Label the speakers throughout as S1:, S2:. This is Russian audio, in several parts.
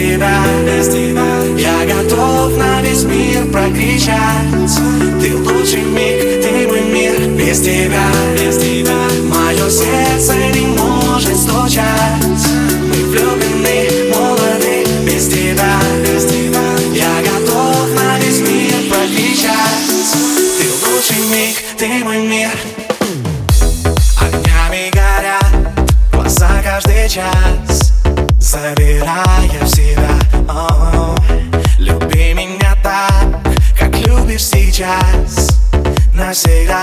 S1: тебя, я готов на весь мир прокричать. Ты лучший миг, ты мой мир. Без тебя мое сердце не может стучать. Мы влюблены, молоды. Без тебя я готов на весь мир прокричать. Ты лучший миг, ты мой мир. Огнями горят глаза каждый час, забирая в себя. Люби меня так, как любишь сейчас, навсегда.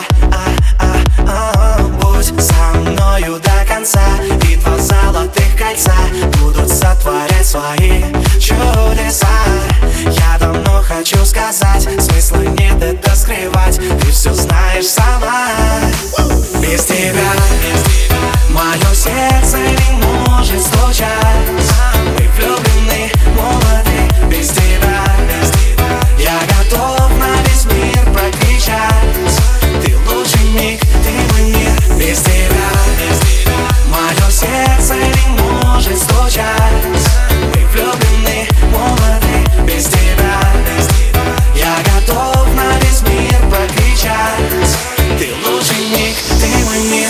S1: Будь со мною до конца, и два золотых кольца будут сотворять свои чудеса. Я давно хочу сказать, смысла нет это скрывать. Ты все знаешь сама. Без тебя мое сердце не может стучать. Мы влюблены, молоды. Без тебя я готов на весь мир прокричать. Ты лучший миг, ты мой мир. Без тебя мое сердце не может стучать. Мы влюблены, молоды. Без тебя я готов на весь мир прокричать. Ты лучший миг, ты мой мир.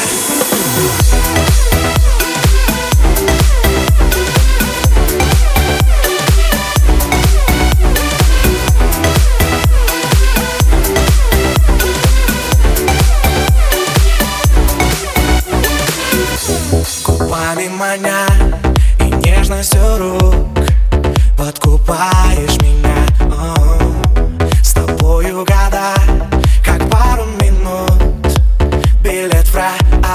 S1: Губами маня и нежностью рук подкупаешь меня. С тобою года, как пару минут, билет в рай.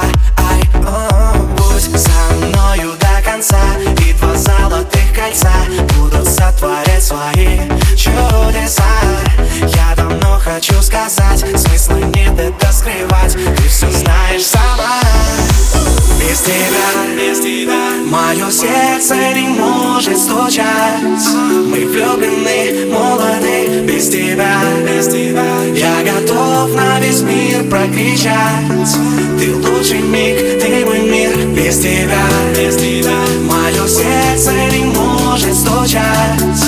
S1: Будь со мною до конца, и два золотых кольца будут сотворять свои чудеса. Я давно хочу сказать, смысла нет это скрывать. Ты все знаешь сама. Без тебя мое сердце не может стучать. Мы влюблены, молоды. Без тебя я готов на весь мир прокричать. Ты лучший миг, ты мой мир. Без тебя мое сердце не может стучать.